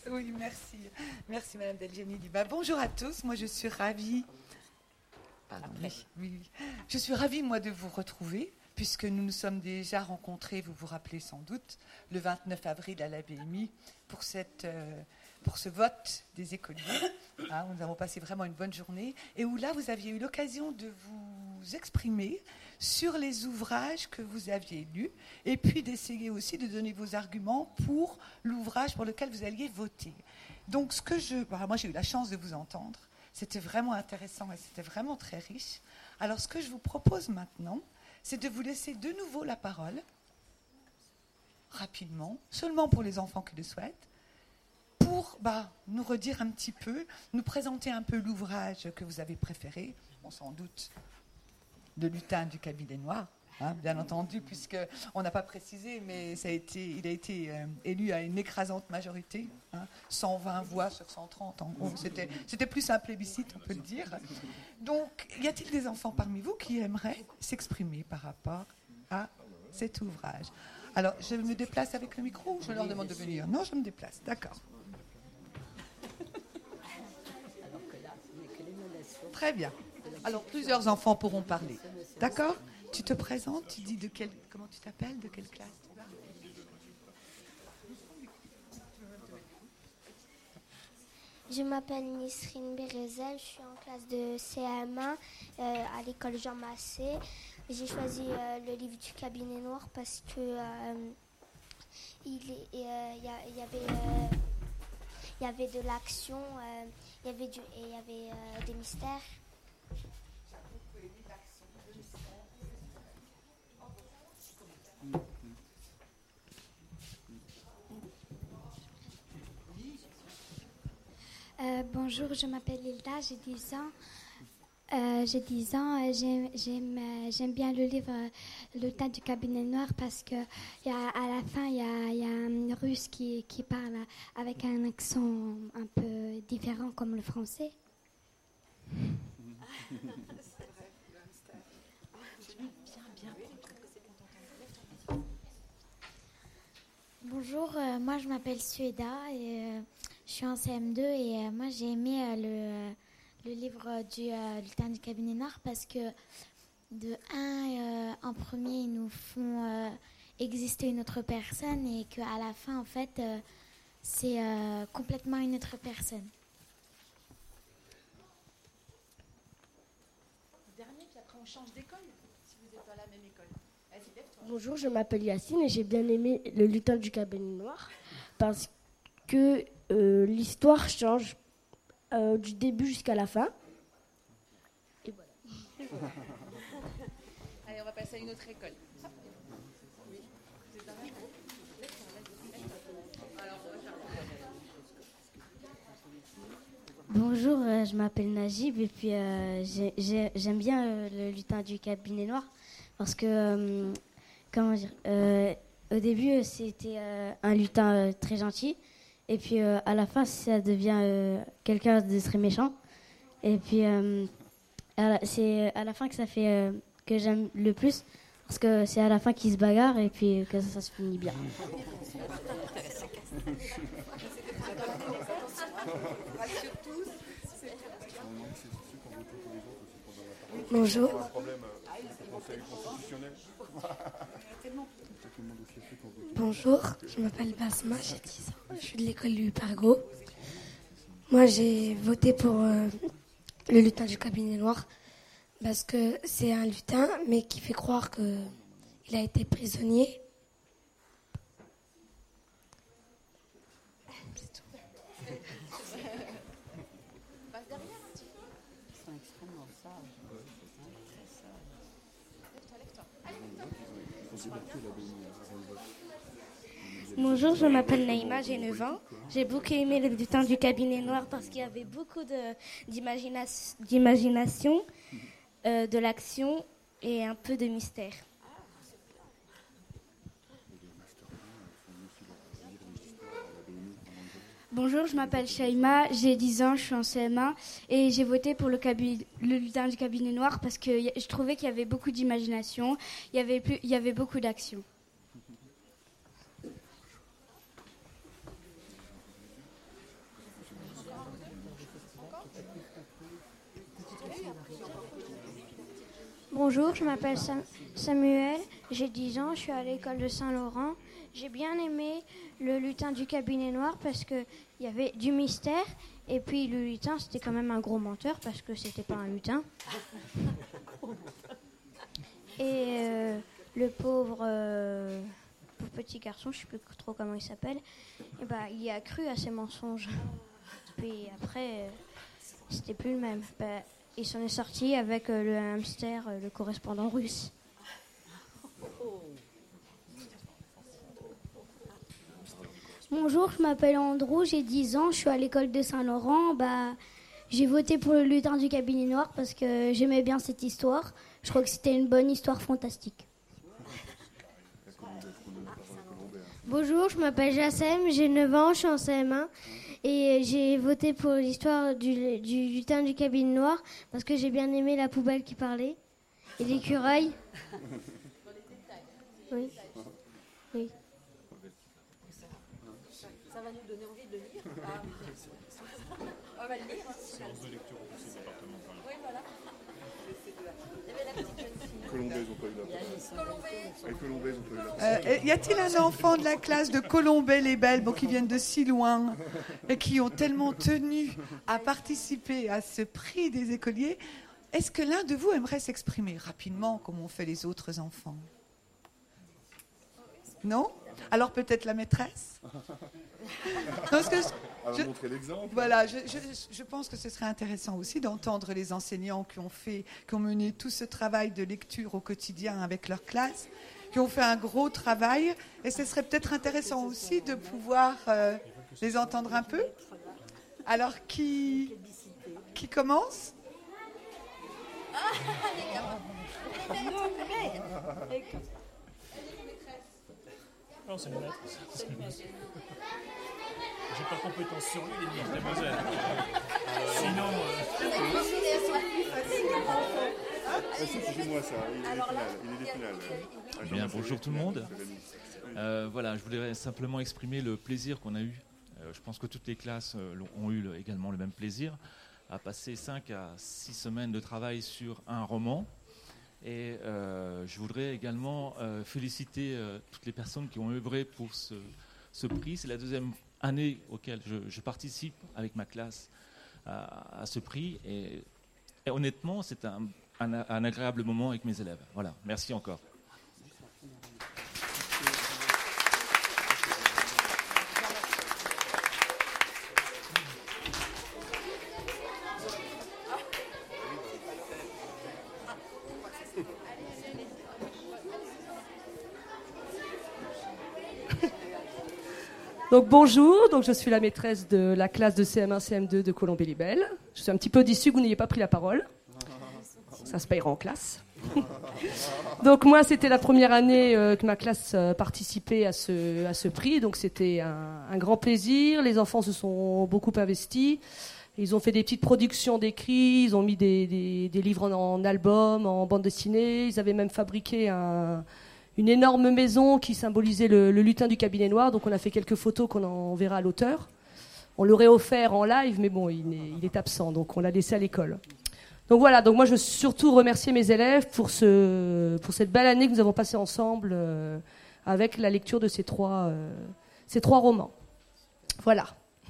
Oui, merci. Merci, Madame Delgenili. Bonjour à tous. Moi, je suis ravie. Pardon, oui. Je suis ravie, moi, de vous retrouver, puisque nous nous sommes déjà rencontrés, vous vous rappelez sans doute, le 29 avril à la BMI pour ce vote des écoliers. Où nous avons passé vraiment une bonne journée et où là, vous aviez eu l'occasion de vous exprimer sur les ouvrages que vous aviez lus et puis d'essayer aussi de donner vos arguments pour l'ouvrage pour lequel vous alliez voter. Donc, moi, j'ai eu la chance de vous entendre. C'était vraiment intéressant et c'était vraiment très riche. Alors, ce que je vous propose maintenant, c'est de vous laisser de nouveau la parole, rapidement, seulement pour les enfants qui le souhaitent, pour nous redire un petit peu, nous présenter un peu l'ouvrage que vous avez préféré, sans doute Le lutin du cabinet noir, bien entendu, puisqu'on n'a pas précisé, mais il a été élu à une écrasante majorité, 120 voix sur 130, en gros, c'était plus un plébiscite, on peut le dire. Donc, y a-t-il des enfants parmi vous qui aimeraient s'exprimer par rapport à cet ouvrage? Alors, je me déplace avec le micro ou je leur demande de venir? Non, je me déplace, d'accord. Très bien. Alors, plusieurs enfants pourront parler. D'accord? Tu te présentes, tu dis comment tu t'appelles, de quelle classe tu vas? Je m'appelle Nisrine Bérézel, je suis en classe de CM1 à l'école Jean Massé. J'ai choisi le livre du cabinet noir parce que il y avait de l'action, il y avait des mystères. Bonjour, je m'appelle Hilda, j'ai 10 ans. J'aime bien le livre Le lutin du cabinet noir parce que à la fin, il y a un russe qui parle avec un accent un peu différent comme le français. Bonjour, moi je m'appelle Sueda et je suis en CM2 et moi j'ai aimé le livre du lutin du cabinet noir parce que en premier ils nous font exister une autre personne et qu'à la fin en fait c'est complètement une autre personne. Dernier, puis après on change d'école si vous êtes dans la même école. Vas-y, lève-toi. Bonjour, je m'appelle Yacine et j'ai bien aimé Le lutin du cabinet noir parce que l'histoire change du début jusqu'à la fin. Et voilà. Allez, on va passer à une autre école. Oui. Bonjour, je m'appelle Najib et puis j'aime bien le lutin du cabinet noir parce que, au début c'était un lutin très gentil et puis à la fin ça devient quelqu'un de très méchant et puis c'est à la fin que ça fait que j'aime le plus parce que c'est à la fin qu'il se bagarre et puis que ça se finit bien. Bonjour. Bonjour, je m'appelle Basma, j'ai 10 ans, je suis de l'école du Pargo. Moi j'ai voté pour le lutin du cabinet noir parce que c'est un lutin mais qui fait croire qu'il a été prisonnier. Bonjour, je m'appelle Naïma, j'ai 9 ans. J'ai beaucoup aimé le lutin du cabinet noir parce qu'il y avait beaucoup d'imagination, de l'action et un peu de mystère. Bonjour, je m'appelle Shaima, j'ai 10 ans, je suis en CM1 et j'ai voté pour le lutin du cabinet noir parce que je trouvais qu'il y avait beaucoup d'imagination, il y avait beaucoup d'action. Bonjour, je m'appelle Samuel, j'ai 10 ans, je suis à l'école de Saint-Laurent. J'ai bien aimé le lutin du cabinet noir parce qu'il y avait du mystère. Et puis le lutin, c'était quand même un gros menteur parce que c'était pas un lutin. Et le pauvre petit garçon, je sais plus trop comment il s'appelle, il a cru à ses mensonges. Puis après, c'était plus le même. Il s'en est sorti avec le hamster, le correspondant russe. Bonjour, je m'appelle Andrew, j'ai 10 ans, je suis à l'école de Saint-Laurent. J'ai voté pour le lutin du cabinet noir parce que j'aimais bien cette histoire. Je crois que c'était une bonne histoire fantastique. Bonjour, je m'appelle Jassem, j'ai 9 ans, je suis en CM1 et j'ai voté pour l'histoire du lutin du cabinet noir parce que j'ai bien aimé la poubelle qui parlait et l'écureuil. Oui. Oui. Ça va nous donner envie de le lire. On va le lire. Séance de lecture au conseil départemental. Oui, voilà. Il y avait la petite jeune fille. Colombais, ils n'ont pas eu la Y a-t-il un enfant de la classe de Colombais les Belles, qui viennent de si loin et qui ont tellement tenu à participer à ce prix des écoliers? Est-ce que l'un de vous aimerait s'exprimer rapidement comme ont fait les autres enfants? Non? Alors peut-être la maîtresse? Montrer l'exemple. Voilà, je pense que ce serait intéressant aussi d'entendre les enseignants qui ont mené tout ce travail de lecture au quotidien avec leur classe, qui ont fait un gros travail. Et ce serait peut-être intéressant aussi de pouvoir les entendre un peu. Alors, qui commence? Non, c'est le maître. J'ai pas compétence sur lui, les demoiselles. Sinon. C'est moi ça, il est des finales. Bien, bonjour tout le monde. Voilà, je voulais simplement exprimer le plaisir qu'on a eu. Je pense que toutes les classes ont eu également le même plaisir à passer 5 à 6 semaines de travail sur un roman. Et je voudrais également féliciter toutes les personnes qui ont œuvré pour ce prix. C'est la deuxième année auquel je participe avec ma classe à ce prix. Et honnêtement, c'est un agréable moment avec mes élèves. Voilà, merci encore. Donc bonjour, je suis la maîtresse de la classe de CM1, CM2 de Colombey-les-Belles. Je suis un petit peu déçue que vous n'ayez pas pris la parole. Ça se payera en classe. Donc moi, c'était la première année que ma classe participait à ce prix. Donc c'était un grand plaisir. Les enfants se sont beaucoup investis. Ils ont fait des petites productions d'écrits. Ils ont mis des livres en album, en bande dessinée. Ils avaient même fabriqué une énorme maison qui symbolisait le lutin du cabinet noir. Donc on a fait quelques photos qu'on enverra à l'auteur. On l'aurait offert en live, mais bon, il est absent, donc on l'a laissé à l'école. Donc voilà, donc moi je veux surtout remercier mes élèves pour cette belle année que nous avons passée ensemble avec la lecture de ces trois romans. Voilà.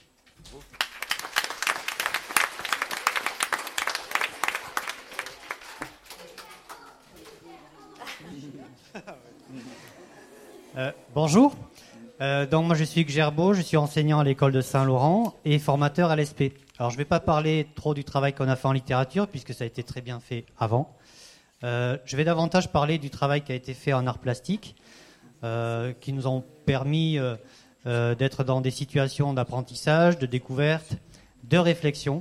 Bonjour, donc moi je suis Hugues Gerbeau, je suis enseignant à l'école de Saint-Laurent et formateur à l'ESP. Alors je ne vais pas parler trop du travail qu'on a fait en littérature puisque ça a été très bien fait avant. Je vais davantage parler du travail qui a été fait en arts plastiques qui nous ont permis d'être dans des situations d'apprentissage, de découverte, de réflexion.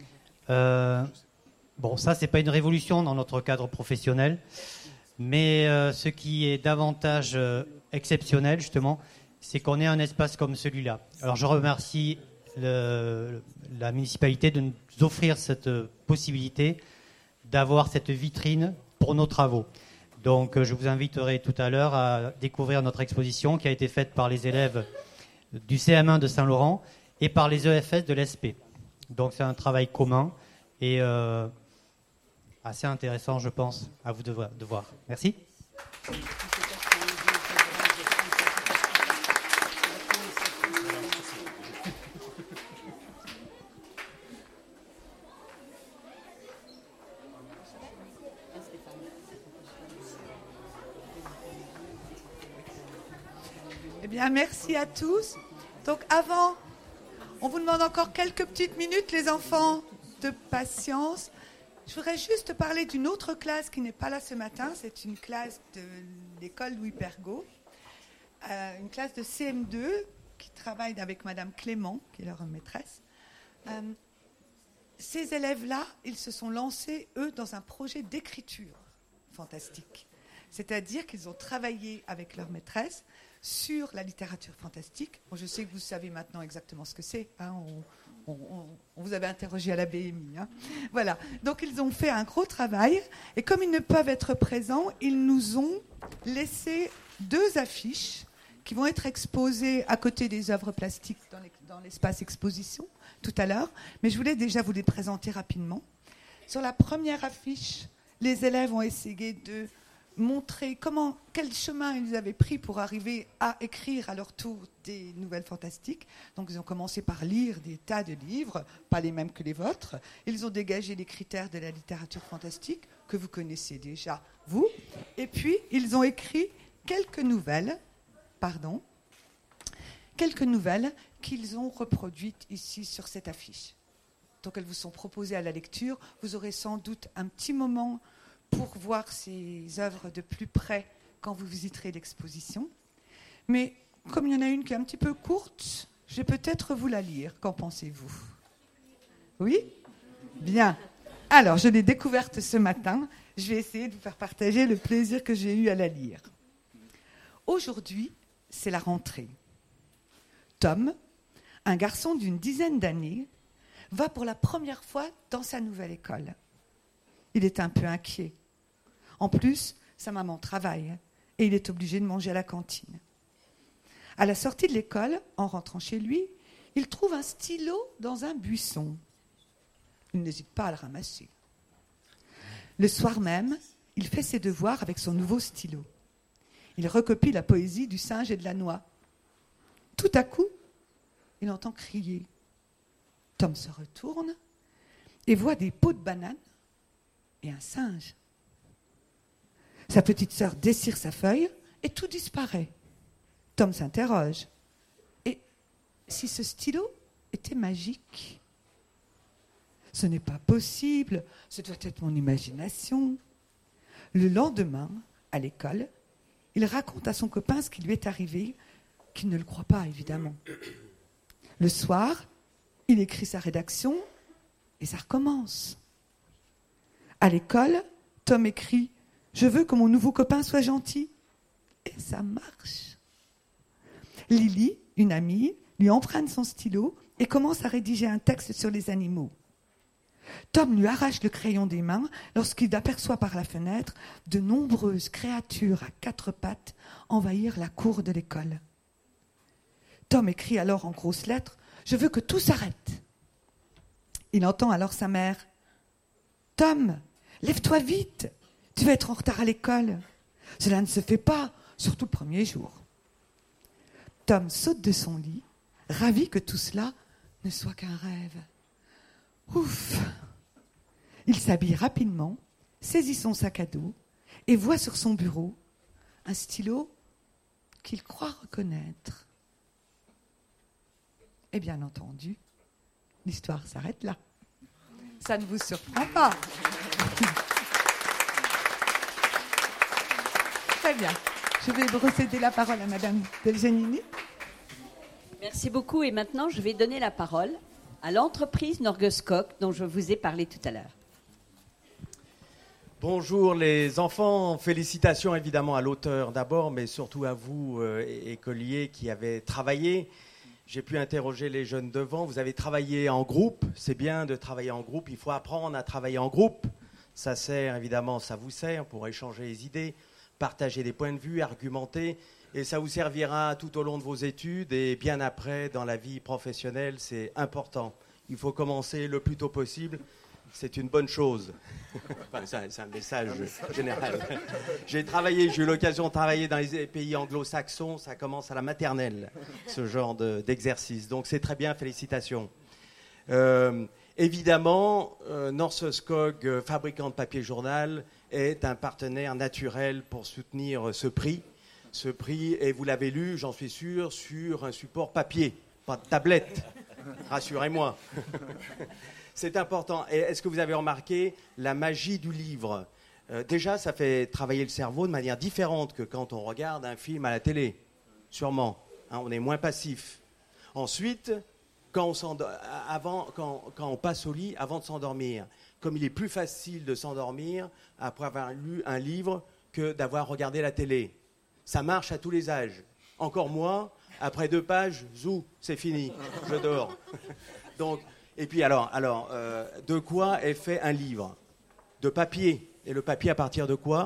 Bon, ça c'est pas une révolution dans notre cadre professionnel, mais ce qui est davantage exceptionnel justement, c'est qu'on ait un espace comme celui-là. Alors je remercie la municipalité de nous offrir cette possibilité d'avoir cette vitrine pour nos travaux. Donc je vous inviterai tout à l'heure à découvrir notre exposition qui a été faite par les élèves du CM1 de Saint-Laurent et par les EFS de l'ESP. Donc c'est un travail commun et assez intéressant, je pense, à vous de voir. Merci. Eh bien, merci à tous. Donc, avant, on vous demande encore quelques petites minutes, les enfants, de patience. Je voudrais juste parler d'une autre classe qui n'est pas là ce matin. C'est une classe de l'école Louis Pergaud, une classe de CM2 qui travaille avec Madame Clément, qui est leur maîtresse. Ces élèves-là, ils se sont lancés, eux, dans un projet d'écriture fantastique. C'est-à-dire qu'ils ont travaillé avec leur maîtresse sur la littérature fantastique. Bon, je sais que vous savez maintenant exactement ce que c'est. Hein, on vous avait interrogé à la BMI. Hein. Voilà. Donc, ils ont fait un gros travail. Et comme ils ne peuvent être présents, ils nous ont laissé 2 affiches qui vont être exposées à côté des œuvres plastiques dans l'espace exposition tout à l'heure. Mais je voulais déjà vous les présenter rapidement. Sur la première affiche, les élèves ont essayé de montrer quel chemin ils avaient pris pour arriver à écrire à leur tour des nouvelles fantastiques. Donc ils ont commencé par lire des tas de livres, pas les mêmes que les vôtres. Ils ont dégagé les critères de la littérature fantastique que vous connaissez déjà, vous. Et puis ils ont écrit quelques nouvelles qu'ils ont reproduites ici sur cette affiche. Donc elles vous sont proposées à la lecture. Vous aurez sans doute un petit moment pour voir ces œuvres de plus près quand vous visiterez l'exposition. Mais comme il y en a une qui est un petit peu courte, je vais peut-être vous la lire. Qu'en pensez-vous? Oui? Bien. Alors, je l'ai découverte ce matin. Je vais essayer de vous faire partager le plaisir que j'ai eu à la lire. Aujourd'hui, c'est la rentrée. Tom, un garçon d'une dizaine d'années, va pour la première fois dans sa nouvelle école. Il est un peu inquiet. En plus, sa maman travaille et il est obligé de manger à la cantine. À la sortie de l'école, en rentrant chez lui, il trouve un stylo dans un buisson. Il n'hésite pas à le ramasser. Le soir même, il fait ses devoirs avec son nouveau stylo. Il recopie la poésie du singe et de la noix. Tout à coup, il entend crier. Tom se retourne et voit des pots de bananes et un singe. Sa petite sœur dessire sa feuille et tout disparaît. Tom s'interroge. Et si ce stylo était magique? Ce n'est pas possible, ce doit être mon imagination. Le lendemain, à l'école, il raconte à son copain ce qui lui est arrivé, qui ne le croit pas évidemment. Le soir, il écrit sa rédaction et ça recommence. À l'école, Tom écrit « Je veux que mon nouveau copain soit gentil ». Et ça marche. Lily, une amie, lui emprunte son stylo et commence à rédiger un texte sur les animaux. Tom lui arrache le crayon des mains lorsqu'il aperçoit par la fenêtre de nombreuses créatures à 4 pattes envahir la cour de l'école. Tom écrit alors en grosses lettres « Je veux que tout s'arrête ». Il entend alors sa mère « Tom, lève-toi vite, tu vas être en retard à l'école. Cela ne se fait pas, surtout le premier jour. » Tom saute de son lit, ravi que tout cela ne soit qu'un rêve. Ouf! Il s'habille rapidement, saisit son sac à dos et voit sur son bureau un stylo qu'il croit reconnaître. Et bien entendu, l'histoire s'arrête là. Ça ne vous surprend pas. Très bien. Je vais vous céder la parole à Madame Delgenini. Merci beaucoup. Et maintenant, je vais donner la parole à l'entreprise Norgescoq dont je vous ai parlé tout à l'heure. Bonjour les enfants, félicitations évidemment à l'auteur d'abord, mais surtout à vous, écoliers, qui avez travaillé. J'ai pu interroger les jeunes devant, vous avez travaillé en groupe, c'est bien de travailler en groupe, il faut apprendre à travailler en groupe. Ça sert évidemment, ça vous sert pour échanger les idées, partager des points de vue, argumenter, et ça vous servira tout au long de vos études et bien après dans la vie professionnelle, c'est important. Il faut commencer le plus tôt possible c'est une bonne chose. Enfin, c'est un message général. J'ai eu l'occasion de travailler dans les pays anglo-saxons, ça commence à la maternelle, ce genre d'exercice. Donc c'est très bien, félicitations. Évidemment, Norske Skog, fabricant de papier journal, est un partenaire naturel pour soutenir ce prix. Ce prix, et vous l'avez lu, j'en suis sûr, sur un support papier, pas de tablette, rassurez-moi. C'est important. Et est-ce que vous avez remarqué la magie du livre ? Déjà, ça fait travailler le cerveau de manière différente que quand on regarde un film à la télé, sûrement. Hein, on est moins passif. Ensuite, quand on passe au lit, avant de s'endormir, comme il est plus facile de s'endormir après avoir lu un livre que d'avoir regardé la télé. Ça marche à tous les âges. Encore moi, après 2 pages, zou, c'est fini, je dors. Donc, et puis alors, de quoi est fait un livre ? De papier. Et le papier à partir de quoi ?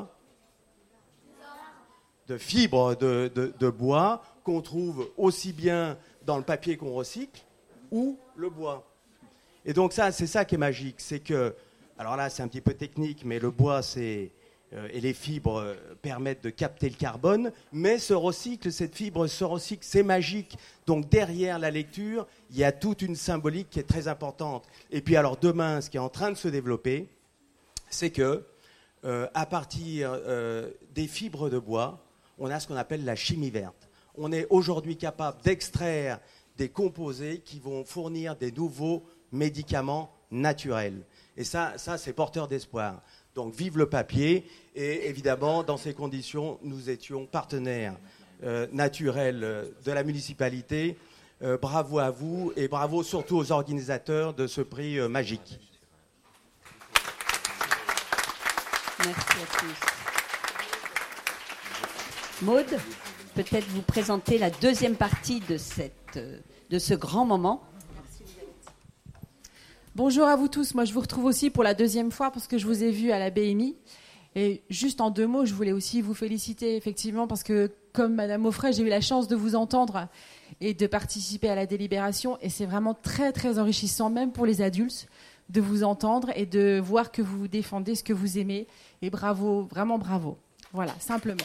De fibres de bois qu'on trouve aussi bien dans le papier qu'on recycle ou le bois. Et donc c'est ça qui est magique, c'est que, alors là c'est un petit peu technique, mais le bois et les fibres permettent de capter le carbone, mais cette fibre se recycle, c'est magique. Donc derrière la lecture, il y a toute une symbolique qui est très importante. Et puis alors demain, ce qui est en train de se développer, c'est que à partir des fibres de bois, on a ce qu'on appelle la chimie verte. On est aujourd'hui capable d'extraire des composés qui vont fournir des nouveaux médicaments naturels. Et ça c'est porteur d'espoir. Donc vive le papier, et évidemment, dans ces conditions, nous étions partenaires naturels de la municipalité. Bravo à vous, et bravo surtout aux organisateurs de ce prix magique. Merci à tous. Maud, peut-être vous présenter la deuxième partie de ce grand moment. Bonjour à vous tous, moi je vous retrouve aussi pour la deuxième fois parce que je vous ai vu à la BMI. Et juste en 2 mots, je voulais aussi vous féliciter effectivement parce que comme Madame Offray, j'ai eu la chance de vous entendre et de participer à la délibération, et c'est vraiment très très enrichissant même pour les adultes de vous entendre et de voir que vous défendez ce que vous aimez, et bravo, vraiment bravo. Voilà, simplement.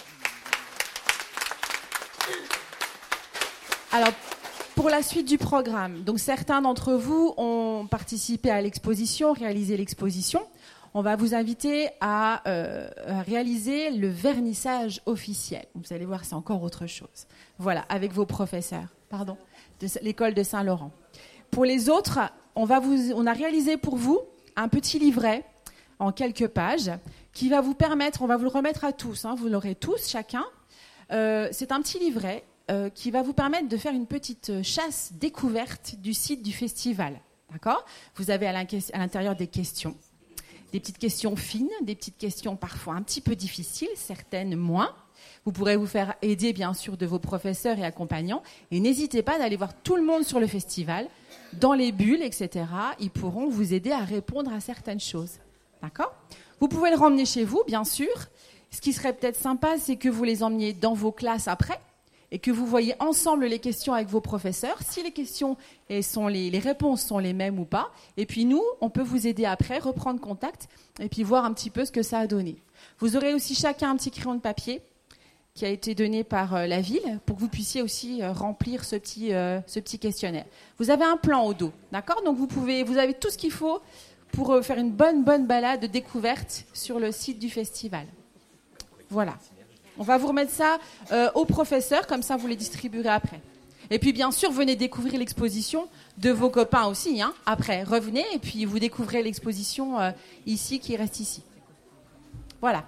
Alors, pour la suite du programme, donc certains d'entre vous ont participé à l'exposition, réalisé l'exposition. On va vous inviter à réaliser le vernissage officiel. Vous allez voir, c'est encore autre chose. Voilà, avec vos professeurs, de l'école de Saint-Laurent. Pour les autres, on a réalisé pour vous un petit livret en quelques pages qui va vous permettre, on va vous le remettre à tous, vous l'aurez tous, chacun. C'est un petit livret qui va vous permettre de faire une petite chasse découverte du site du festival. D'accord ? Vous avez à l'intérieur des questions. Des petites questions fines, des petites questions parfois un petit peu difficiles, certaines moins. Vous pourrez vous faire aider, bien sûr, de vos professeurs et accompagnants. Et n'hésitez pas d'aller voir tout le monde sur le festival, dans les bulles, etc. Ils pourront vous aider à répondre à certaines choses. D'accord ? Vous pouvez le ramener chez vous, bien sûr. Ce qui serait peut-être sympa, c'est que vous les emmeniez dans vos classes après et que vous voyez ensemble les questions avec vos professeurs, si les questions et les réponses sont les mêmes ou pas. Et puis nous, on peut vous aider après, reprendre contact et puis voir un petit peu ce que ça a donné. Vous aurez aussi chacun un petit crayon de papier qui a été donné par la ville pour que vous puissiez aussi remplir ce petit questionnaire. Vous avez un plan au dos, d'accord ? Donc vous avez tout ce qu'il faut pour faire une bonne balade de découverte sur le site du festival. Voilà. On va vous remettre ça aux professeurs, comme ça vous les distribuerez après. Et puis bien sûr, venez découvrir l'exposition de vos copains aussi. Après, revenez et puis vous découvrez l'exposition ici, qui reste ici. Voilà.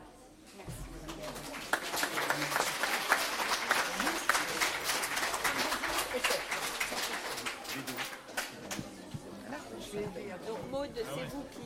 Donc Maud, c'est vous qui...